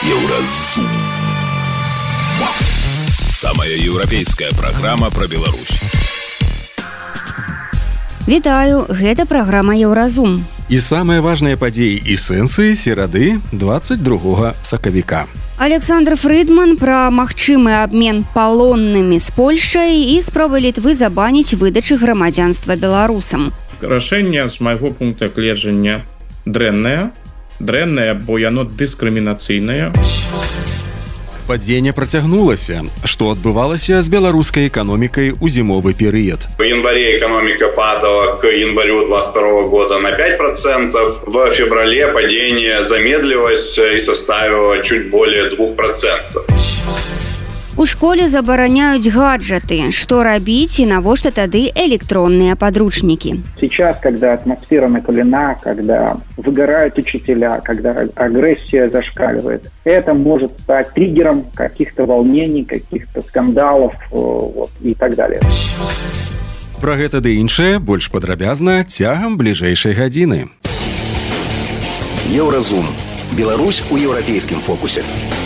Еўразум. Самая еўрапейская праграма пра Беларусь. Вітаю, гэта праграма Еўразум. І самыя важныя падзеі і сэнсы серады 22 сакавіка. Александр Фридман пра магчымы абмен палоннымі з Польшай і спробы Літвы забаніць выдачы грамадзянства беларусам. Рашэнне з майго пункта гледжання дрэннае, бо яно дыскрымінацыйнае. Падзенне працягнулася. Што адбывалася з беларускай эканомікай у зімовы перыяд? В январе экономика падала к январю 2022 года на 5%. В феврале падение замедлилось и составило чуть более 2%. У школе забараняюць гаджеты. Што рабіць і навошта тады электронныя подручники? Сейчас, когда атмосфера накалена, когда выгорают учителя, когда агрессия зашкаливает, это может стать триггером каких-то волнений, каких-то скандалов и так далее. Пра гэта ды іншае больш падрабязна цягам бліжэйшай гадзіны. Еўразум. Беларусь у еўрапейскім фокусе.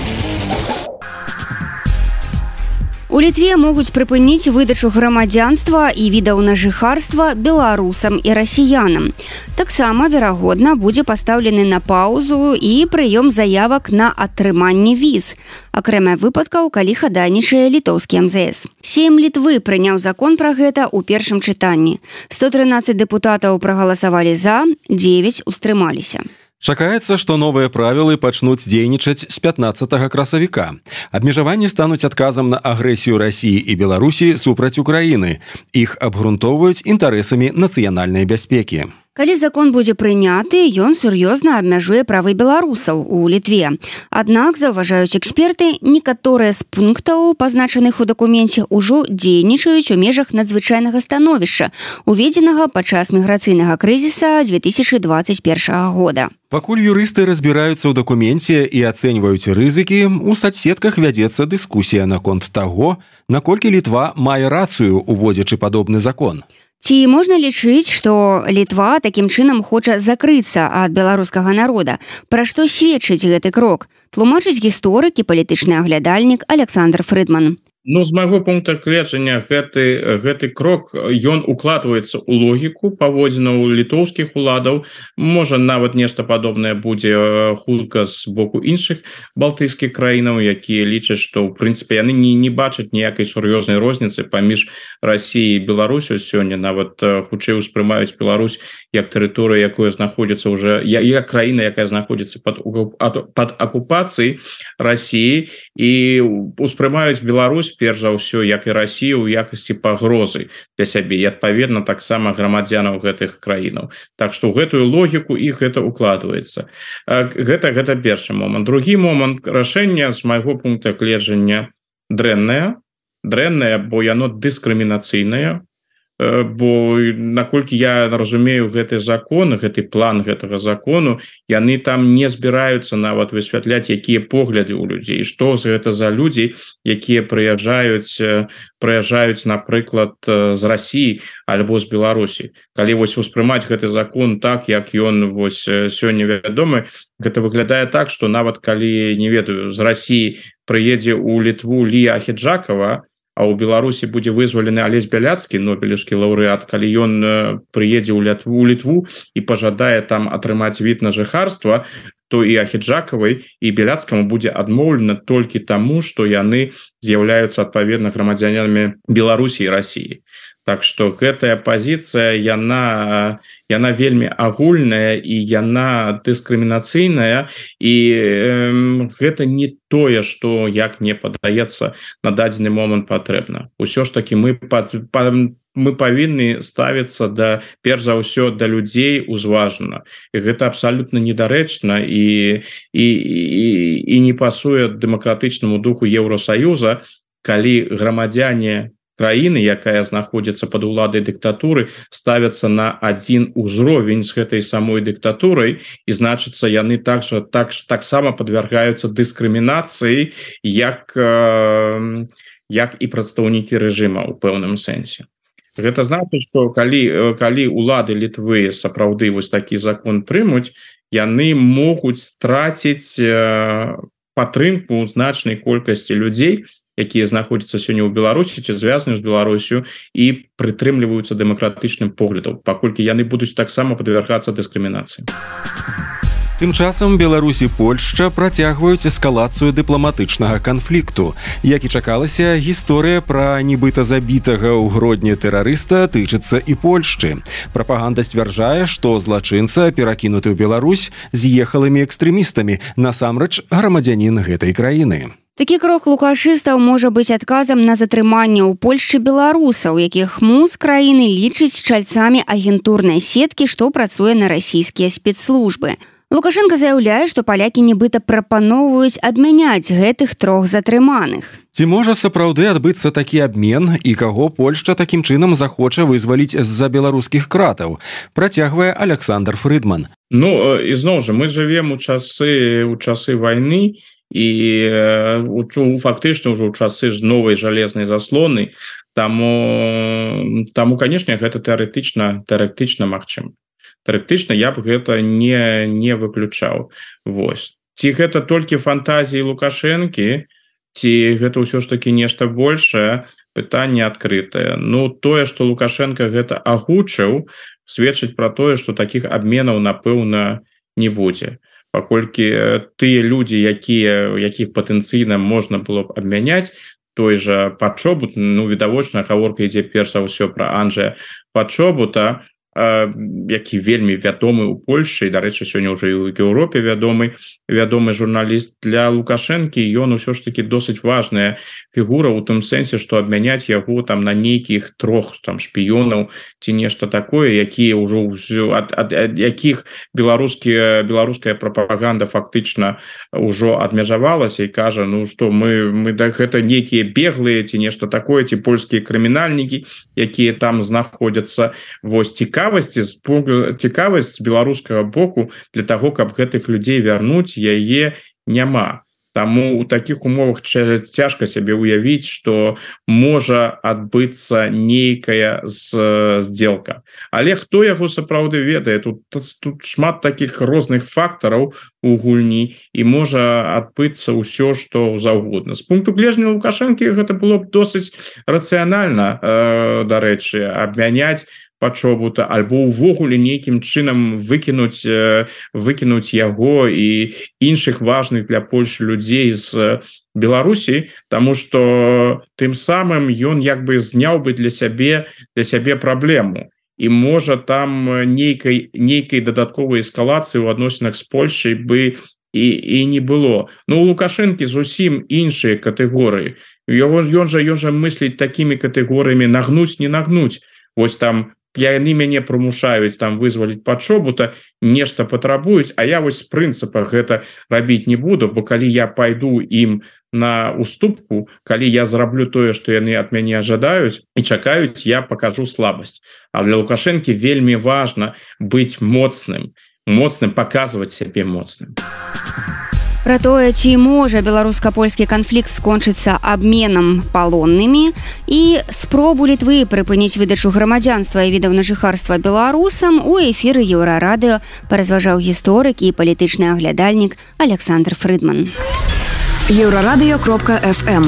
У Літве могуць прыпыніць выдачу грамадзянства і відаў на жыхарства беларусам і расіянам. Таксама, верагодна, будзе пастаўлены на паўзу і прыём заявак на атрыманне віз. Акрамя выпадкаў, калі хадайнічае літоўскі МЗС. Сейм Літвы прыняў закон пра гэта ў першым чытанні. 113 дэпутатаў прагаласавалі за, 9 устрымаліся. Чакаецца, што новыя правілы пачнуць дзейнічаць з 15 красавіка. Абмежаванні стануць адказам на агрэсію Расіі і Беларусі супраць Украіны. Іх абгрунтоўваюць інтарэсамі нацыянальнай бяспекі. Калі закон будзе прыняты, ён сур'ёзна абмяжуе правы беларусаў у Літве. Аднак, заўважаюць эксперты, некаторыя з пунктаў, пазначаных у дакуменце, ужо дзейнічаюць у межах надзвычайнага становішча, уведзенага падчас міграцыйнага крызіса 2021 года. Пакуль юрысты разбіраюцца ў дакуменце і ацэньваюць рызыкі, у сацсетках вядзецца дыскусія наконт таго, наколькі Літва мае рацыю, уводзячы падобны закон. Ці можна лічыць, што Літва такім чынам хоча закрыцца ад беларускага народа? Пра што сведчыць гэты крок? Тлумачыць гісторык і палітычны аглядальнік Александр Фридман. З майго пункта гледжання гэты крок, ён укладваецца ў логіку паводзінаў літоўскіх уладаў. Можа, нават нешта падобнае будзе хутка з боку іншых балтыйскіх краінаў, якія лічаць, што ў прынцыпе яны не бачаць ніякай сур'ёзнай розніцы паміж Расіяй і Беларусю. Сёння нават хутчэй успрымаюць Беларусь як тэрыторыя, якая знаходзіцца ўжо як краіна, якая знаходзіцца пад акупацыяй Расіі, і успрымаюць Беларусь перш за ўсё, як і Расію, у якасці пагрозы для сябе, і адпаведна таксама грамадзянаў гэтых краінаў. Так што ў гэтую логіку іх гэта укладваецца. Гэта першы момант. Другі момант, рашэнне з майго пункта гледжання дрэннае, бо яно дыскрымінацыйнае, бо наколькі я разумею гэты закон, гэты план гэтага закону, яны там не збіраюцца нават высвятляць, якія погляды ў людзей, што гэта за людзі, якія прыязджаюць, напрыклад, з Расіі альбо з Беларусі. Калі успрымаць гэты закон так, як ён сёння вядомы, гэта выглядае так, што нават калі, не ведаю, з Расіі прыедзе ў Літву Лія Ахеджакова, а ў Беларусі будзе вызвалены Алесь Бяляцкі, нобелеўскі лаўрэат, калі ён прыедзе ў Літву і пажадае там атрымаць від на жыхарства, то і Ахеджакавай, і Бяляцкаму будзе адмоўлена толькі таму, што яны з'яўляюцца адпаведна грамадзянамі Беларусі і Расіі. Так што гэтая пазіцыя, яна вельмі агульная і яна дыскрымінацыйная, і гэта не тое, што, як мне падаецца, на дадзены момант патрэбна. Усё ж такі мы павінны ставіцца перш за ўсё да людзей узважана. І гэта абсалютна недарэчна і не пасуе дэмакратычнаму духу Еўросаюза, калі грамадзяне краіны, якая знаходзіцца пад уладай дыктатуры, ставяцца на адзін узровень з гэтай самой дыктатурай, і значыцца яны таксама падвяргаюцца дыскрымінацыі, як і прадстаўнікі рэжыма ў пэўным сэнсе. Гэта значыць, што калі улады Літвы сапраўды такі закон прымуць, яны могуць страціць падтрымку значнай колькасці людзей, якія знаходзяцца сёння ў Беларусі ці звязаны з Беларусю і прытрымліваюцца дэмакратычным поглядам, паколькі яны будуць таксама падвяргацца дыскрымінацыі. Тым часам Беларусь і Польшча працягваюць эскалацыю дыпламатычнага канфлікту. Як і чакалася, гісторыя пра нібыта забітага ў Гродні тэрарыста тычыцца і Польшчы. Прапаганда сцвярджае, што злачынца перакінуты ў Беларусь з ехалымі экстрэмістамі, насамрэч грамадзянін гэтай краіны. Такі крок лукашыстаў можа быць адказам на затрыманне ў Польшчы беларусаў, якіх МУЗ краіны лічыць чальцамі агентурнай сеткі, што працуе на расійскія спецслужбы. Лукашенко заяўляе, што палякі нібыта прапаноўваюць абмяняць гэтых 3 затрыманых. Ці можа сапраўды адбыцца такі абмен і каго Польшча такім чынам захоча вызваліць з-за беларускіх кратаў, працягвае Александр Фрыдман. Ізноў жа, мы жывем у часы вайны і фактычна ўжо ў часы ж новай жалезнай заслоны, таму канешне, гэта тэарэтычна магчыма. Тэарэтычна я б гэта не выключаў. Вось. Ці гэта толькі фантазіі Лукашэнкі, ці гэта ўсё ж такі нешта большае, пытанне адкрытае. Тое, што Лукашенко гэта агучыў, сведчыць пра тое, што такіх абменаў, напэўна, не будзе. Паколькі тыя людзі, якіх патэнцыйна можна было б абмяняць, той жа Падчобут, відавочна, гаворка ідзе перш за ўсё пра Анджэя Падчобута, які вельмі вядомы ў Польшчы, і, дарэчы, сёння ўжо і ў Еўропе вядомы журналіст. Для Лукашэнкі ён усё ж такі досыць важная фігура ў тым сэнсе, што абмяняць яго там на нейкіх 3 шпіёнаў ці нешта такое, якія ўжо ад якіх беларуская прапаганда фактычна ўжо адмяжавалася і кажа, што мы гэта нейкія беглыя ці нешта такое, ці польскія крымінальнікі, якія там знаходзяцца. Вось цікавасць з беларускага боку для таго, каб гэтых людзей вярнуць, яе няма. Таму ў такіх умовах цяжка сябе ўявіць, што можа адбыцца нейкая здзелка. Але хто яго сапраўды ведае? Тут шмат такіх розных фактараў у гульні, і можа адбыцца ўсё, што заўгодна. З пункту гледжання Лукашэнкі гэта было б досыць рацыянальна, дарэчы, абмяняць Падчобута, альбо ўвогуле нейкім чынам выкінуць яго і іншых важных для Польшчы людзей з Беларусі, таму што тым самым ён як бы зняў бы для сябе праблему. І можа там нейкай дадатковай эскалацыі ў адносінах з Польшчай бы і не было. У Лукашэнкі зусім іншыя катэгорыі. Ён жа мысліць такімі катэгорыямі нагнуць, не нагнуць. Вось там яны мяне прымушаюць там вызваліць Падчобута, нешта патрабуюць, а я вось з прынцыпа гэта рабіць не буду, бо калі я пайду ім на уступку, калі я зраблю тое, што яны ад мяне жадаюць і чакаюць, я пакажу слабасць. А для Лукашэнкі вельмі важна быць моцным, паказваць сябе моцным. Пра тое, ці можа беларуска-польскі канфлікт скончыцца абменам палоннымі і спробу Літвы прыпыніць выдачу грамадзянства і відаў на жыхарства беларусам, у эфіры Еўрарадыё паразважаў гісторык і палітычны аглядальнік Александр Фрыдман. Еўрарадыё.фм.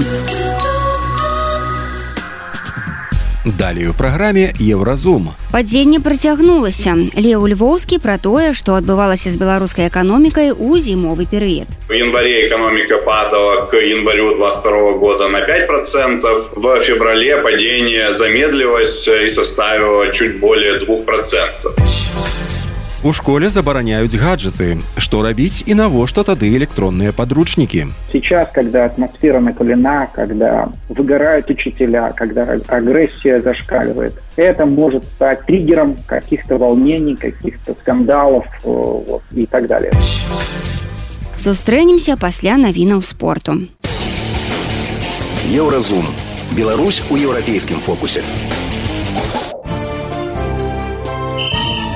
Далей у праграме Еўразум. Падзенне працягнулася. Леў Львоўскі пра тое, што адбывалася з беларускай эканомікай у зімовы перыяд. В январе экономика падала к январю 2022 года на 5%. В феврале падение замедлилось и составило чуть более 2%. У школе забараняюць гаджеты. Што рабіць і навошта тады электронныя подручники? Сейчас, когда атмосфера накалена, когда выгорают учителя, когда агрессия зашкаливает, это может стать триггером каких-то волнений, каких-то скандалов и так далее. Сустрэнемся пасля навінаў спорту. Еўразум. Беларусь у еўрапейскім фокусе.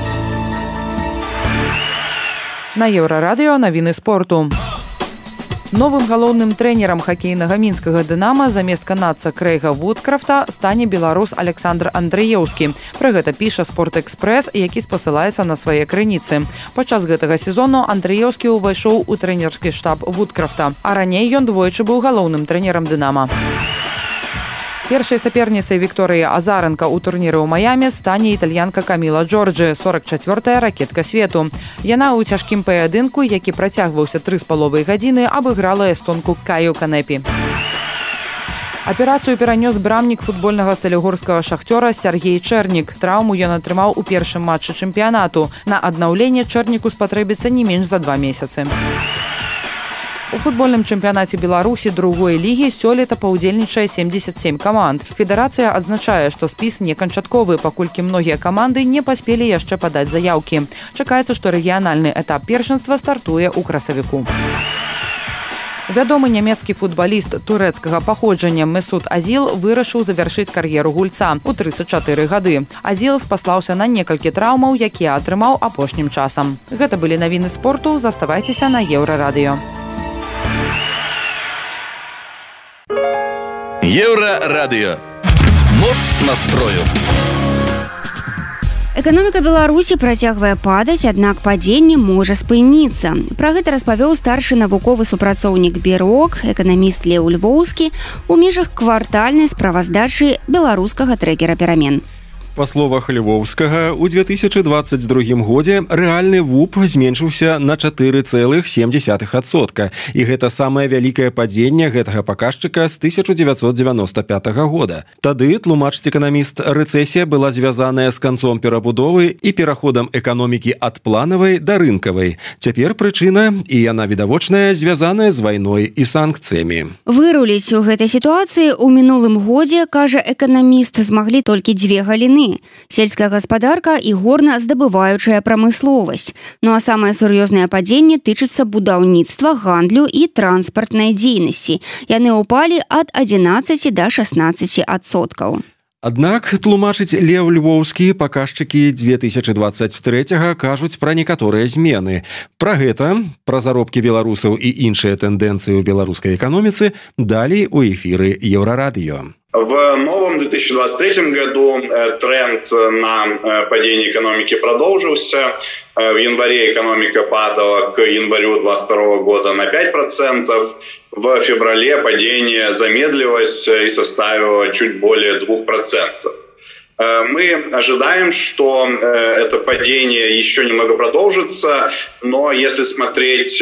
На Еўрарадыё навіны спорту. Новым галоўным трэнерам хакейнага мінскага «Дынамо» замест канадца Крэйга Вудкрафта стане беларус Александр Андрыеўскі. Пра гэта піша «Спортэкспрэс», які спасылаецца на свае крыніцы. Падчас гэтага сезону Андрыеўскі ўвайшоў у трэнерскі штаб Вудкрафта, а раней ён двойчы быў галоўным трэнерам «Дынамо». Першай саперніцай Вікторыі Азаренка ў турніры ў Майамі стане італьянка Каміла Джорджы, 44-я ракетка свету. Яна ў цяжкім паядынку, які працягваўся 3,5 гадзіны, абыграла эстонку Каю Канепі. Аперацыю перанёс брамнік футбольнага салігорскага «Шахтёра» Сергей Чэрнік. Траўму ён атрымаў у першым матчы чэмпіянату. На аднаўленне Чэрніку спатрэбіцца не менш за 2 месяцы. У футбольным чэмпіянаце Беларусі другой лігі сёлета паўдзельнічае 77 каманд. Федэрацыя адзначае, што спіс не канчатковы, паколькі многія каманды не паспелі яшчэ падаць заяўкі. Чакаецца, што рэгіянальны этап першынства стартуе ў красавіку. Вядомы нямецкі футбаліст турэцкага паходжання Месут Азіл вырашыў завяршыць кар'еру гульца ў 34 гады. Азіл спаслаўся на некалькі траўмаў, якія атрымаў апошнім часам. Гэта былі навіны спорту. Заставайцеся на Еўрарадыё. Еўрарадыё. Моц настрою. Эканоміка Беларусі працягвае падаць, аднак падзенне можа спыніцца. Пра гэта распавёў старшы навуковы супрацоўнік БІРОК, эканаміст Леў Львоўскі, у межах квартальнай справаздачы беларускага трекера перамен. Па словах Львоўскага, у 2022 годзе рэальны ВУП зменшыўся на 4,7%. І гэта самае вялікае падзенне гэтага паказчыка з 1995 года. Тады, тлумачыць эканаміст, рэцэсія была звязаная з канцом перабудовы і пераходам эканомікі ад планавай да рынкавай. Цяпер прычына, і яна відавочная, звязаная з вайной і санкцыямі. Выруліць у гэтай сітуацыі ў мінулым годзе, кажа эканаміст, змаглі толькі дзве галіны. Сельская гаспадарка і горна-здабываючая прамысловасць. Ну а самае сур'ёзнае падзенне тычыцца будаўніцтва, гандлю і транспартнай дзейнасці. Яны ўпалі ад 11 да 16%. Аднак, тлумачыць Леў Львоўскі, паказчыкі 2023 кажуць пра некаторыя змены. Пра гэта, пра заробкі беларусаў і іншыя тэндэнцыі ў беларускай эканоміцы далей у эфіры Еўрарадыё. В новом 2023 году тренд на падение экономики продолжился. В январе экономика падала к январю 2022 года на 5%. В феврале падение замедлилось и составило чуть более 2%. Мы ожидаем, что это падение еще немного продолжится, но если смотреть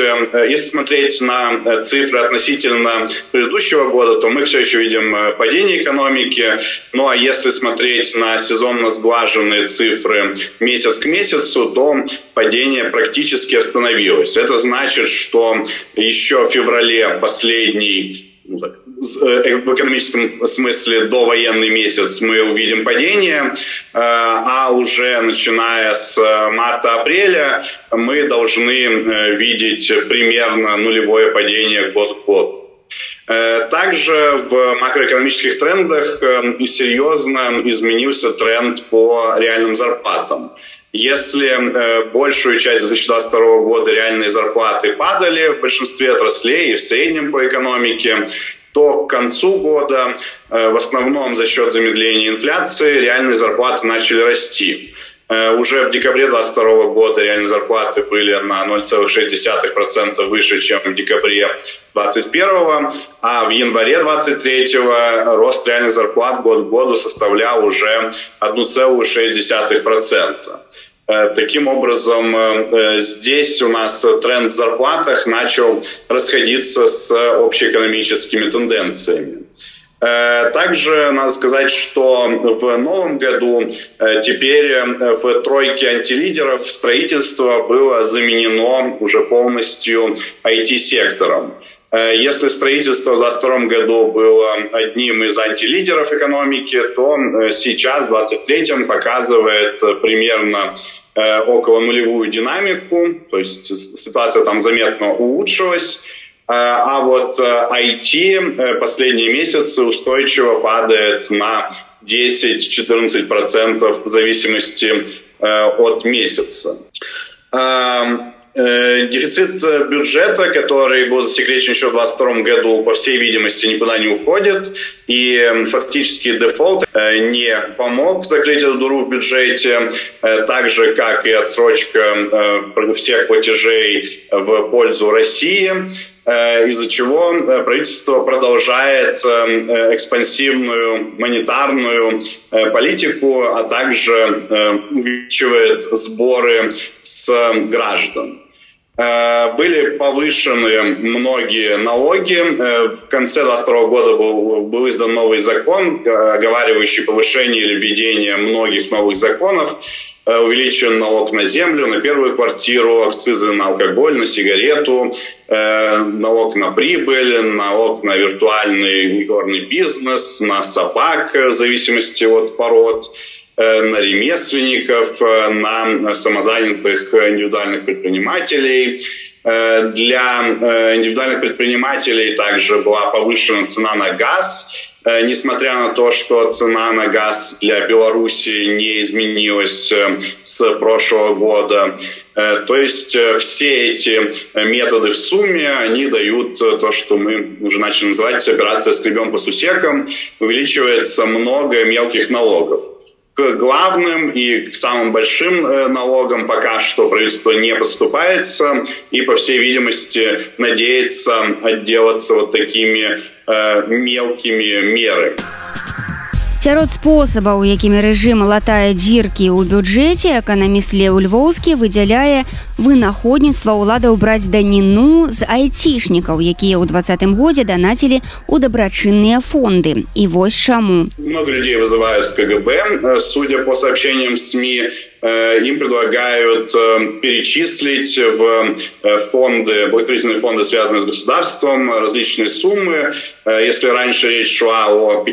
на цифры относительно предыдущего года, то мы все еще видим падение экономики. Ну а если смотреть на сезонно сглаженные цифры месяц к месяцу, то падение практически остановилось. Это значит, что еще в феврале последний, в экономическом смысле довоенный месяц мы увидим падение, а уже начиная с марта-апреля мы должны видеть примерно нулевое падение год к году. Также в макроэкономических трендах серьезно изменился тренд по реальным зарплатам. Если большую часть 2022 года реальные зарплаты падали в большинстве отраслей и в среднем по экономике, то к концу года, в основном за счет замедления инфляции, реальные зарплаты начали расти. Уже в декабре 2022 года реальные зарплаты были на 0,6% выше, чем в декабре 2021, а в январе 2023 рост реальных зарплат год к году составлял уже 1,6%. Таким образом, здесь у нас тренд в зарплатах начал расходиться с общеэкономическими тенденциями. Также надо сказать, что в новом году теперь в тройке антилидеров строительство было заменено уже полностью IT-сектором. Если строительство в 2022 году было одним из антилидеров экономики, то сейчас, в 2023, показывает примерно около нулевую динамику, то есть ситуация там заметно улучшилась. А вот IT последние месяцы устойчиво падает на 10-14% в зависимости от месяца. Дефицит бюджета, который был засекречен еще в 2022 году, по всей видимости, никуда не уходит. И фактически дефолт не помог закрыть эту дыру в бюджете, так же, как и отсрочка всех платежей в пользу России, из-за чего правительство продолжает экспансивную монетарную политику, а также увеличивает сборы с граждан. Были повышены многие налоги. В конце 2022 года был издан новый закон, оговаривающий повышение или введение многих новых законов. Увеличен налог на землю, на первую квартиру, акцизы на алкоголь, на сигарету, налог на прибыль, налог на виртуальный игорный бизнес, на собак в зависимости от пород, на ремесленников, на самозанятых индивидуальных предпринимателей. Для индивидуальных предпринимателей также была повышена цена на газ, несмотря на то, что цена на газ для Беларуси не изменилась с прошлого года. То есть все эти методы в сумме, они дают то, что мы уже начали называть операция «скребем по сусекам». Увеличивается много мелких налогов. К главным и к самым большим налогам пока что правительство не поступается и, по всей видимости, надеется отделаться вот такими мелкими мерами. Сярод спосабаў, якімі рэжым латае дзіркі ў бюджэце, эканаміст Леў Львоўскі выдзяляе вынаходніцтва ўладаў браць даніну з айцішнікаў, якія ў 2020 годзе данацілі ў дабрачынныя фонды. И вось чаму. Много людей вызывают в КГБ. Судя по сообщениям СМИ, им предлагают перечислить в фонды, благотворительные фонды, связанные с государством, различные суммы. Если раньше речь шла о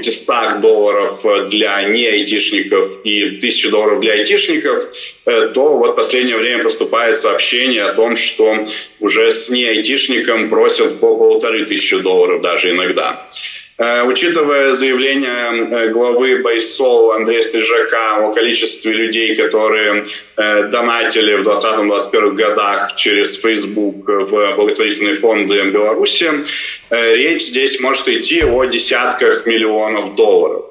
$500 для неайтишников и $1000 для айтишников, то вот в последнее время поступает сообщение о том, что уже с неайтишником просят по $1500 даже иногда. Учитывая заявление главы Байсол Андрея Стрижака о количестве людей, которые донатили в 2020-2021 годах через Facebook в благотворительные фонды Беларуси, речь здесь может идти о десятках миллионов долларов.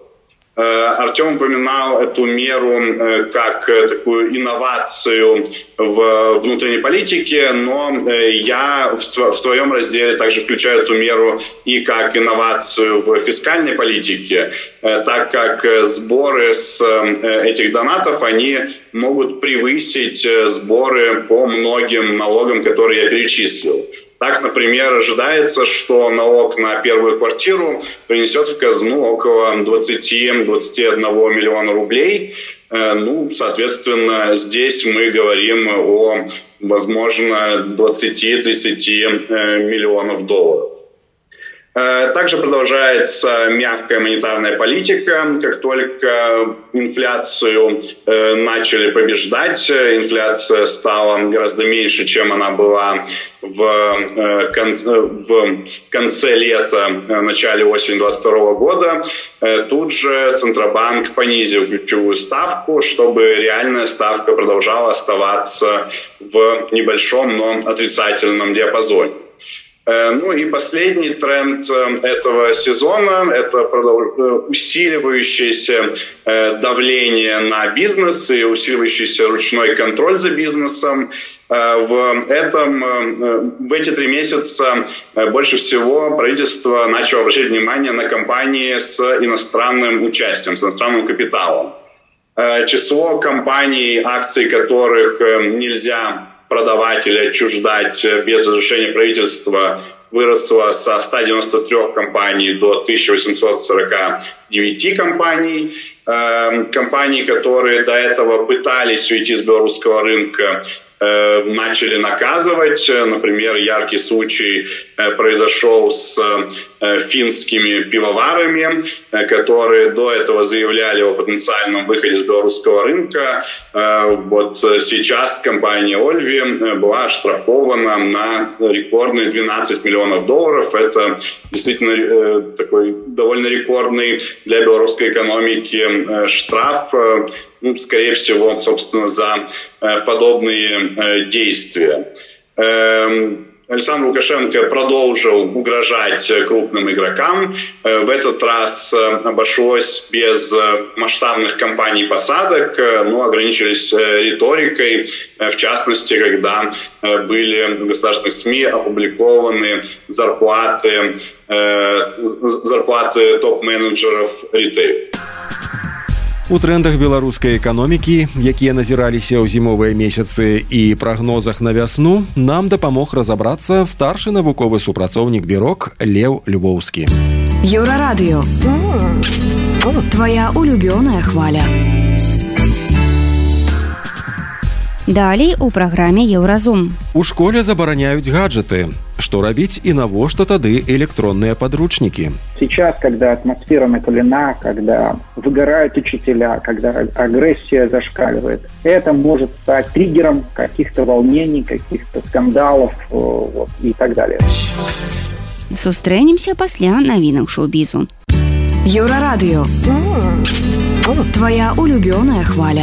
Артем упоминал эту меру как такую инновацию в внутренней политике, но я в своем разделе также включаю эту меру и как инновацию в фискальной политике, так как сборы с этих донатов, они могут превысить сборы по многим налогам, которые я перечислил. Так, например, ожидается, что налог на первую квартиру принесет в казну около 20-21 миллиона рублей. Ну, соответственно, здесь мы говорим о, возможно, 20-30 миллионов долларов. Также продолжается мягкая монетарная политика. Как только инфляцию начали побеждать, инфляция стала гораздо меньше, чем она была в конце лета, начале осени 2022 года. Тут же Центробанк понизил ключевую ставку, чтобы реальная ставка продолжала оставаться в небольшом, но отрицательном диапазоне. Ну и последний тренд этого сезона – это усиливающееся давление на бизнес и усиливающийся ручной контроль за бизнесом. В эти 3 месяца больше всего правительство начало обращать внимание на компании с иностранным участием, с иностранным капиталом. Число компаний, акций которых нельзя продавать или отчуждать без разрешения правительства, выросло со 193 компаний до 1849 компаний. Компании, которые до этого пытались уйти с белорусского рынка, начали наказывать. Например, яркий случай произошел с финскими пивоварами, которые до этого заявляли о потенциальном выходе с белорусского рынка. Вот сейчас компания Ольви была оштрафована на рекордные $12 миллионов. Это действительно такой довольно рекордный для белорусской экономики штраф. Ну, скорее всего, собственно, за подобные действия. Александр Лукашенко продолжил угрожать крупным игрокам. В этот раз обошлось без масштабных кампаний посадок, но ограничились риторикой. В частности, когда были в государственных СМИ опубликованы зарплаты топ-менеджеров ритейла. У трендах беларускай эканомікі, якія назіраліся ў зімовыя месяцы і прагнозах на вясну, нам дапамог разабрацца старшы навуковы супрацоўнік бюро Леў Львоўскі. Еўрарадыё. Твоя улюбёная хваля. Далей у праграме Еўразум. У школе забараняюць гаджеты. Что рабіць і навошта тады электронные подручники? Сейчас, когда атмосфера накалена, когда выгорают учителя, когда агрессия зашкаливает, это может стать триггером каких-то волнений, каких-то скандалов и так далее. Сустрэнемся пасля навінаў шоу-бізу. Еўрарадыё. Твоя улюбёная хваля.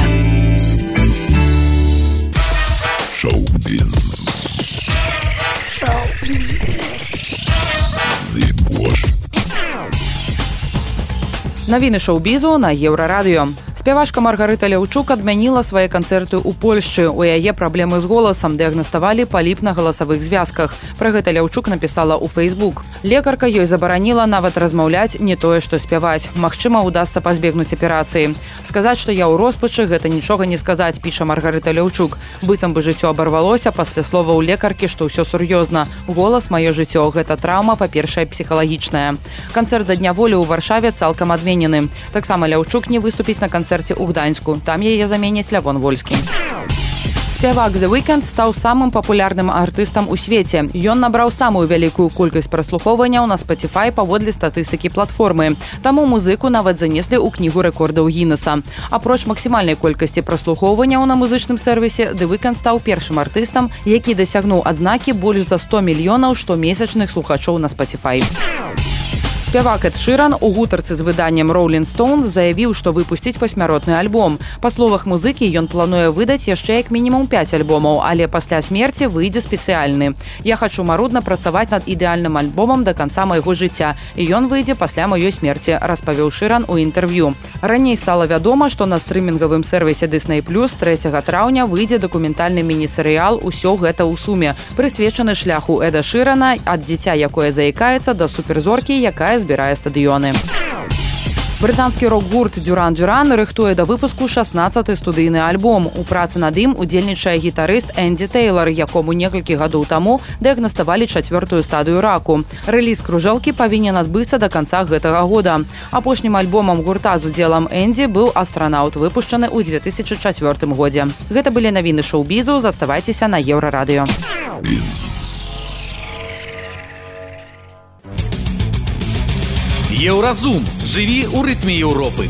Шоу-біз. Навіны шоу-бізу на Еўрарадыё. Спявачка Маргарыта Ляўчук адмяніла свае канцэрты ў Польшчы. У яе праблемы з голасам, дыягнаставалі паліп на галасавых звязках. Пра гэта Ляўчук напісала ў Facebook. Лекарка ёй забараніла нават размаўляць, не тое што спяваць. Магчыма, удасца пазбегнуць аперацыі. Сказаць, што я ў роспачы, гэта нічога не сказаць, піша Маргарыта Ляўчук. Быццам бы жыццё абарвалося пасля словаў лекаркі, што ўсё сур'ёзна. Голас, маё жыццё, гэта траўма, па-першае, псіхалагічная. Канцэрт да Дня волі ў Варшаве цалкам адменены. Таксама Ляўчук не выступіць на канцэрце у Гданьску. Там яе заменіць Лявон Вольскі. Спявак The Weeknd стаў самым папулярным артыстам у свеце. Ён набраў самую вялікую колькасць праслухоўванняў на Spotify паводле статыстыкі платформы. Таму музыку нават занеслі ў кнігу рэкордаў Гіннеса. Апроч максімальнай колькасці праслухоўванняў на музычным сервісе, The Weeknd стаў першым артыстам, які дасягнуў адзнакі больш за 100 мільёнаў штомесячных слухачоў на Spotify. Спявак Эд Шыран у гутарцы з выданнем Rolling Stone заявіў, што выпусціць 8-родны альбом. Па словах музыкі, ён плануе выдаць яшчэ як мінімум 5 альбомаў, але пасля смерці выйдзе спецыяльны. Я хачу марудна працаваць над ідэальным альбомам да канца майго жыцця, і ён выйдзе пасля маёй смерці, распавёў Шыран у інтэрв'ю. Раней стала вядома, што на стрымінгавым сервісе Disney+ 3 траўня выйдзе дакументальны міні-серыял «Усё гэта ў суме», прысвечаны шляху Эда Шырана ад дзіця, якое заікаецца, да суперзоркі, якая збірае стадыёны. Брытанскі рок-гурт Duran Duran рыхтуе да выпуску 16-й студыйны альбом. У працы над ім удзельнічае гітарыст Энді Тэйлар, якому некалькі гадоў таму дыягнаставалі 4-ю стадыю раку. Рэліз кружэлкі павінен адбыцца да канца гэтага года. Апошнім альбомам гурта з удзелам Энді быў «Астранаўт», выпушчаны ў 2004 годзе. Гэта былі навіны шоу-бізу, заставайцеся на Еўрарадыё. Еўразум. Жыві ў рытме Еўропы.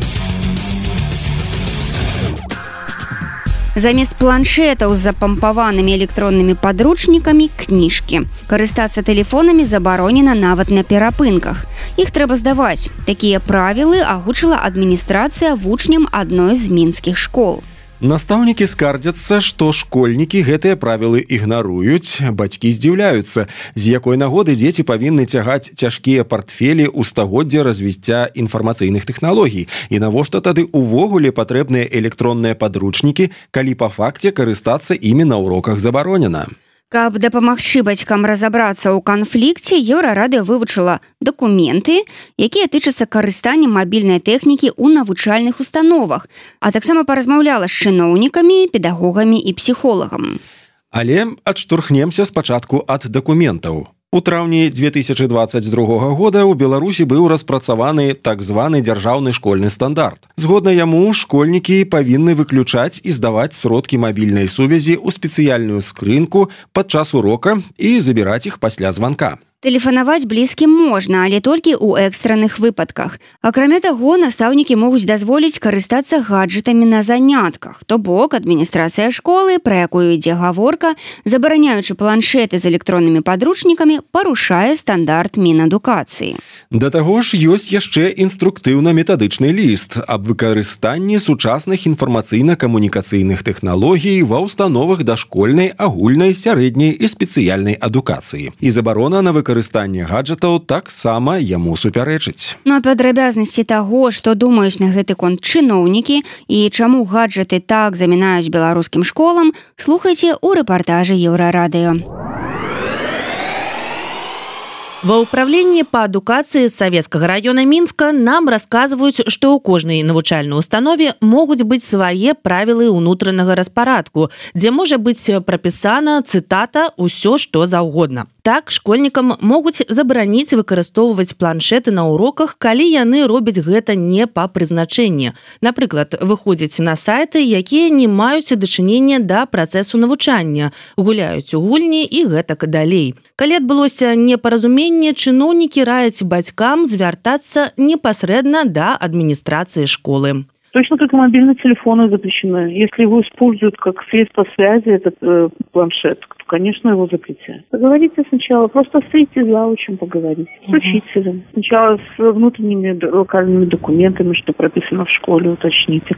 Замест планшетаў з запампаванымі электроннымі падручнікамі кніжкі. Карыстацца тэлефонамі забаронена нават на перапынках. Іх трэба здаваць. Такія правілы агучыла адміністрацыя вучням адной з мінскіх школ. Настаўнікі скардзяцца, што школьнікі гэтыя правілы ігнаруюць. Бацькі здзіўляюцца, з якой нагоды дзеці павінны цягаць цяжкія партфелі ў стагоддзе развіцця інфармацыйных тэхналогій. І навошта тады увогуле патрэбныя электронныя падручнікі, калі па факце карыстацца імі на уроках забаронена. Каб дапамагчы бацькам разабрацца ў канфлікце, Еўрарадыё вывучыла дакументы, якія тычацца карыстання мабільнай тэхнікі ў навучальных установах, а таксама паразмаўляла з чыноўнікамі, педагогамі і псіхолагам. Але адштурхнемся спачатку ад дакументаў. У траўні 2022 года ў Беларусі быў распрацаваны так званы дзяржаўны школьны стандарт. Згодна яму, школьнікі павінны выключаць і здаваць сродкі мабільнай сувязі ў спецыяльную скрынку падчас урока і забіраць іх пасля званка. Тэлефанаваць блізкім можна, але толькі ў экстранных выпадках. Акрамя таго, настаўнікі могуць дазволіць карыстацца гаджэтамі на занятках. То бок, адміністрацыя школы, пра якую ідзе гаворка, забараняючы планшеты з электроннымі падручнікамі, парушае стандарт Мінадукацыі. Да таго ж, ёсць яшчэ інструктыўна-метадычны ліст аб выкарыстанні сучасных інфармацыйна-камунікацыйных тэхналогій ва ўстановах дашкольнай, агульнай, сярэдняй і спецыяльнай адукацыі. І забарона на выкарыстанне гаджэтаў таксама яму супярэчыць. Ну а падрабязнасці таго, што думаюць на гэты конт чыноўнікі і чаму гаджэты так замінаюць беларускім школам, слухайце ў рэпартажы Еўрарадыё. Ва ўправленні па адукацыі Савецкага раёна Мінска нам расказваюць, што ў кожнай навучальнай установе могуць быць свае правілы ўнутранага распарадку, дзе можа быць прапісана, цытата, усё, што заўгодна. Так, школьнікам могуць забараніць выкарыстоўваць планшеты на уроках, калі яны робяць гэта не па прызначэнні. Напрыклад, выходзяць на сайты, якія не маюць дачынення да працэсу навучання, гуляюць у гульні і гэтак далей. Калі адбылося непаразуменне, чыноўнікі раяць бацькам звяртацца непасрэдна да администрации школы. Точно как и мобильные телефоны запрещены. Если его используют как средство связи, этот планшет, то, конечно, его запретят. Поговорите сначала, просто встретитесь с заучем, поговорите, с учителем. Сначала с внутренними локальными документами, что прописано в школе, уточните.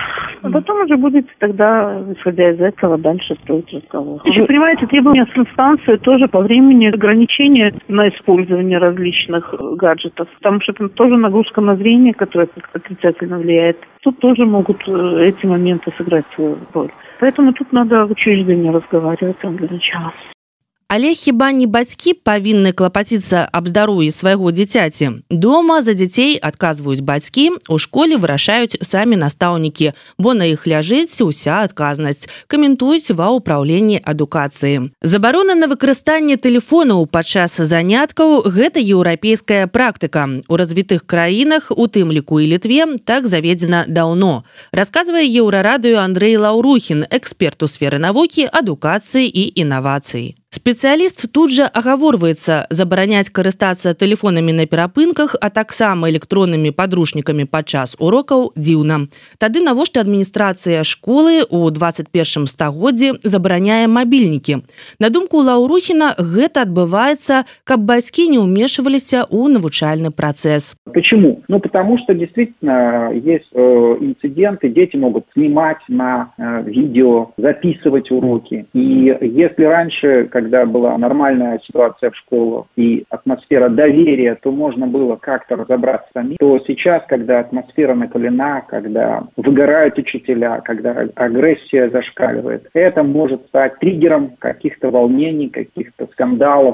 А потом уже будете тогда, исходя из этого, дальше строить разговор. Еще, понимаете, требования с инстанции тоже по времени ограничения на использование различных гаджетов. Потому что это тоже нагрузка на зрение, которая отрицательно влияет. Тут тоже могут эти моменты сыграть свою роль. Поэтому тут надо учреждение разговаривать для начала. Але хіба не бацькі павінны клапаціцца аб здароўі свайго дзіцяці? Дома за дзяцей адказваюць бацькі, у школе вырашаюць самі настаўнікі, бо на іх ляжыць уся адказнасць, каментуюць ва ўпраўленні адукацыі. Забарона на выкарыстанне тэлефонаў падчас заняткаў – гэта еўрапейская практыка. У развітых краінах, у тым ліку і Літве, так заведзена даўно. Расказвае Еўрарадыё Андрэй Лаўрухін, эксперт у сферы навукі, адукацыі і інавацый. Спецыяліст тут жа агаворваецца, забараняць карыстацца тэлефонамі на перапынках, а таксама электроннымі падручнікамі падчас урокаў дзіўна. Тады навошта адміністрацыя школы ў 21 стагоддзі забараняе мабільнікі? На думку Лаўрухіна, гэта адбываецца, каб бацькі не ўмешваліся ў навучальны працэс. Почему? Потому что действительно есть инциденты, дети могут снимать на видео, записывать уроки. И если раньше, когда была нормальная ситуация в школах и атмосфера доверия, то можно было как-то разобраться сами, то сейчас, когда атмосфера накалена, когда выгорают учителя, когда агрессия зашкаливает, это может стать триггером каких-то волнений, каких-то скандалов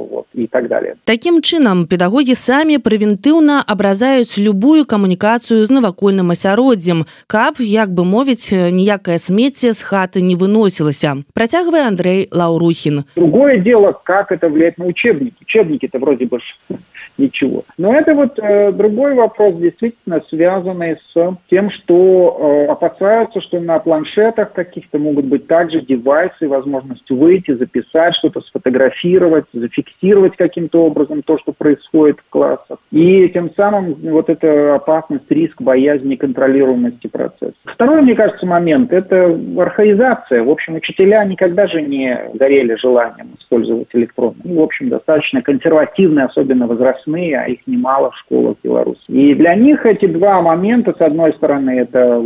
и так далее. Таким чынам, педагоги сами превентыўна абразаюць любую камунікацыю з навакольным асяроддзем, каб, як бы мовіць, ніякае смецце з хаты не выносілася. Працягвае Андрэй Лаўрухін. Другое дело, как это влияет на учебники. Учебники-то вроде бы ничего. Но это другой вопрос, действительно связанный с тем, что опасаются, что на планшетах каких-то могут быть также девайсы, возможность выйти, записать что-то, сфотографировать, зафиксировать каким-то образом то, что происходит в классах. И тем самым эта опасность, риск, боязнь неконтролируемости процесса. Второй, мне кажется, момент – это архаизация. В общем, учителя никогда же не горели желанием использовать электронные. В общем, достаточно консервативные, особенно возрастные, а их немало в школах Беларуси. И для них эти два момента, с одной стороны, это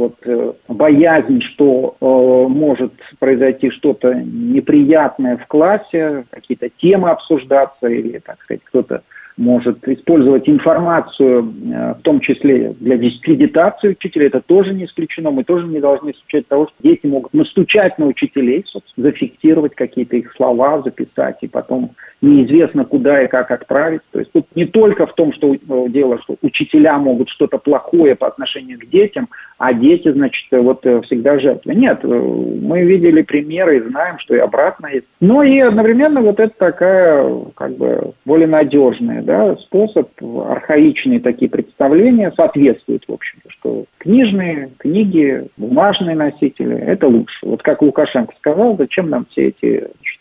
боязнь, что может произойти что-то неприятное в классе, какие-то темы обсуждаться, или, так сказать, кто-то может использовать информацию, в том числе для дискредитации учителей, это тоже не исключено. Мы тоже не должны исключать того, что дети могут настучать на учителей, зафиксировать какие-то их слова, записать, и потом неизвестно куда и как отправить. То есть тут не только в том, что дело, что учителя могут что-то плохое по отношению к детям, а дети, значит, всегда жертвы. Нет, мы видели примеры и знаем, что и обратно есть. Но и одновременно это такая, более надежная, способ, архаичные такие представления соответствуют, в общем-то, что книжные, книги, бумажные носители – это лучше. Как Лукашенко сказал, зачем нам все эти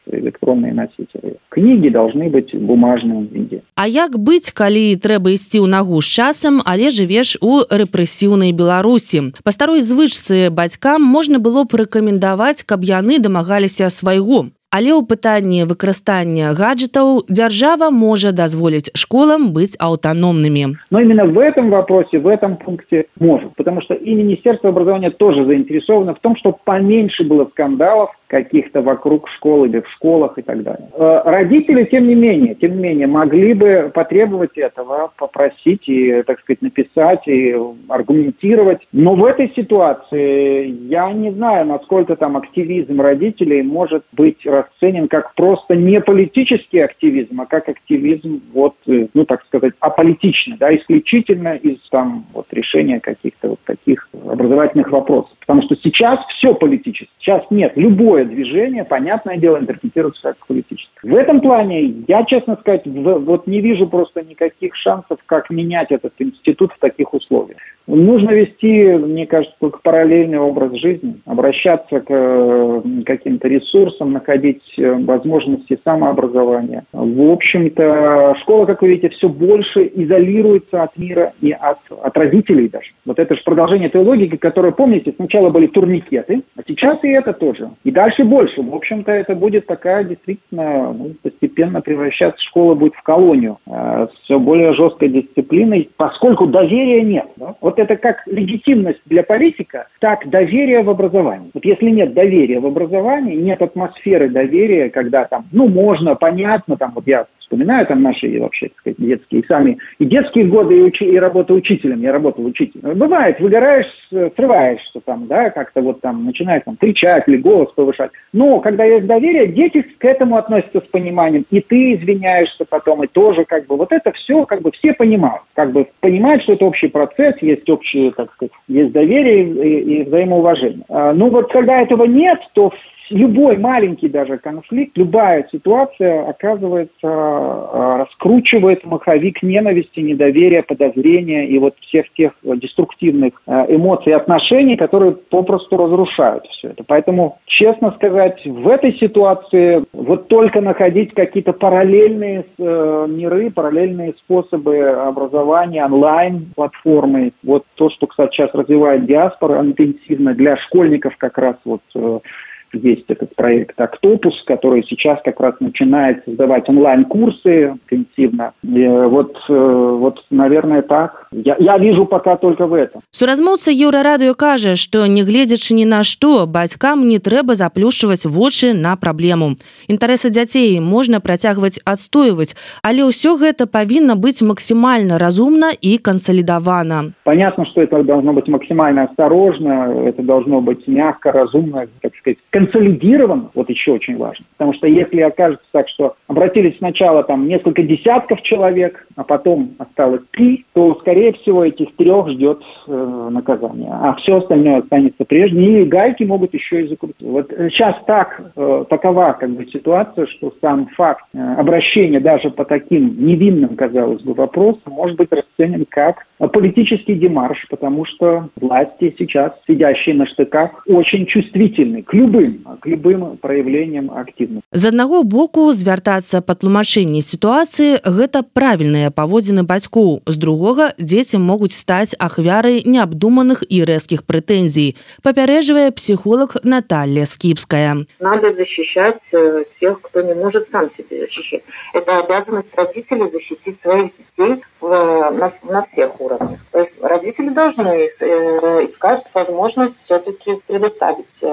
электронные носители. Книги должны быть в бумажном виде. А як быць, калі трэба ісці ў нагу з часам, але жывеш у рэпрэсіўнай Беларусі? Па старой звычцы бацькам можна было б рэкамендаваць, каб яны дамагаліся свайго. Але ў пытанні выкарыстання гаджетаў дзяржава можа дазволіць школам быть аўтаномнымі. Но именно в этом вопросе, в этом пункте может. Потому что и Министерство образования тоже заинтересовано в том, чтобы поменьше было скандалов каких-то вокруг школ или в школах и так далее. Родители, тем не менее, могли бы потребовать этого, попросить и, так сказать, написать и аргументировать. Но в этой ситуации я не знаю, насколько там активизм родителей может быть расценен как просто не политический активизм, а как активизм, вот, ну, так сказать, аполитичный, да, исключительно из там вот решения каких-то вот таких образовательных вопросов. Потому что сейчас все политически. Сейчас нет. Любое движение, понятное дело, интерпретируется как политическое. В этом плане я, честно сказать, вот не вижу просто никаких шансов, как менять этот институт в таких условиях. Нужно вести, мне кажется, только параллельный образ жизни, обращаться к каким-то ресурсам, находить возможности самообразования. В общем-то, школа, как вы видите, все больше изолируется от мира и от родителей даже. Вот это же продолжение той логики, которая, помните, сначала были турникеты, а сейчас и это тоже. И дальше больше. В общем-то, это будет такая действительно, ну, постепенно превращаться, школа будет в колонию с все более жесткой дисциплиной, поскольку доверия нет. Да? Вот это как легитимность для политика, так доверие в образовании. Вот если нет доверия в образовании, нет атмосферы доверия, когда там, ну, можно, понятно, там, вот я вспоминаю там наши вообще, так сказать, детские, сами и детские годы, и работа учителем, я работал учителем. Бывает, выгораешь, срываешься там, да, как-то вот там начинаешь там кричать или голос повышать. Но когда есть доверие, дети к этому относятся с пониманием, и ты извиняешься потом, и тоже как бы вот это все как бы все понимают, что это общий процесс, есть общее, так сказать, есть доверие и взаимоуважение. Ну вот когда этого нет, то любой маленький даже конфликт, любая ситуация, оказывается, раскручивает маховик ненависти, недоверия, подозрения и вот всех тех деструктивных эмоций и отношений, которые попросту разрушают все это. Поэтому, честно сказать, в этой ситуации вот только находить какие-то параллельные миры, параллельные способы образования, онлайн-платформы, вот то, что, кстати, сейчас развивает диаспора интенсивно для школьников как раз вот есть этот проект «Октопус», который сейчас как раз начинает создавать онлайн-курсы интенсивно. И вот, наверное, так. Я вижу пока только в этом. Суразмоўца Еўрарадыё кажа, што, нягледзячы ні на што, бацькам не трэба заплюшчваць вочы на праблему. Інтарэсы дзяцей можна працягваць адстойваць, але ўсё гэта павінна быць максімальна разумна і кансалідавана. Понятно, что это должно быть максимально осторожно, это должно быть мягко, разумно, так сказать, консолидирован, вот еще очень важно. Потому что если окажется так, что обратились сначала там несколько десятков человек, а потом осталось 3, то, скорее всего, этих 3 ждет наказание. А все остальное останется прежним. И гайки могут еще и закрутить. Вот сейчас такова как бы ситуация, что сам факт обращения даже по таким невинным, казалось бы, вопросам может быть расценен как политический демарш, потому что власти сейчас, сидящие на штыках, очень чувствительны к любым проявлениям активности. З аднаго боку, звяртацца па тлумачэнні сітуацыі – гэта правільныя паводзіны бацькоў. З другога, дзеці могуць стаць ахвярай неабдуманых і рэзкіх прэтэнзій, папярэджвае психолог Наталья Скипская. Надо защищать тех, кто не может сам себя защищать. Это обязанность родителей защитить своих детей на всех уровнях. То есть родители должны искать возможность все-таки предоставить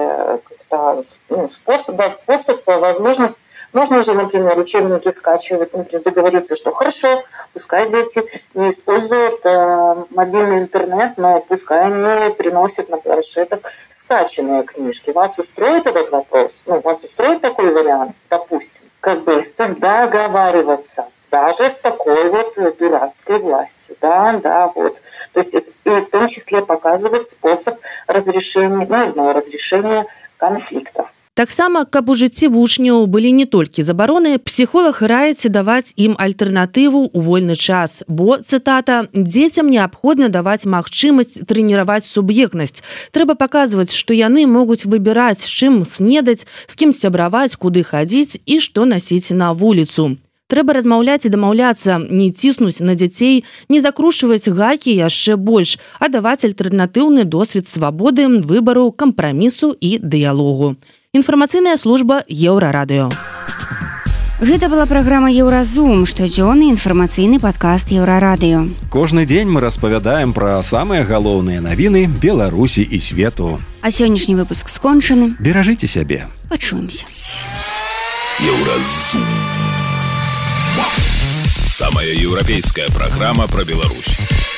способ, возможность. Можно же, например, учебники скачивать, например, договориться, что хорошо, пускай дети не используют мобильный интернет, но пускай они приносят на планшетах скачанные книжки. Вас устроит этот вопрос? Вас устроит такой вариант, допустим? То есть договариваться. Даже с такой вот дурацкой властью. Вот. То есть и в том числе показывать способ разрешения, мирного разрешения конфликтов. Таксама, каб у жыцці вучняў былі не толькі забароны, псіхолог раіць даваць ім альтэрнатыву ў вольны час, бо, цытата, «дзецям неабходна даваць магчымасць трэніраваць суб'ектнасць. Трэба паказваць, што яны могуць выбіраць, з чым снедаць, з кім сябраваць, куды хадзіць і што насіць на вуліцу. Трэба размаўляць і дамаўляцца, не ціснуць на дзяцей, не закручваць гайкі яшчэ больш, а даваць альтэрнатыўны досвед свабоды, выбару, кампрамісу і дыялогу». Інфармацыйная служба Еўрарадыё. Гэта была праграма «Еўразум», штодзённы інфармацыйны падкаст Еўрарадыё. Кожны дзень мы распавядаем пра самыя галоўныя навіны Беларусі і свету. А сённяшні выпуск скончаны. Беражыце сябе. Пачуемся. Еўразум. Самая еўрапейская программа про Беларусь.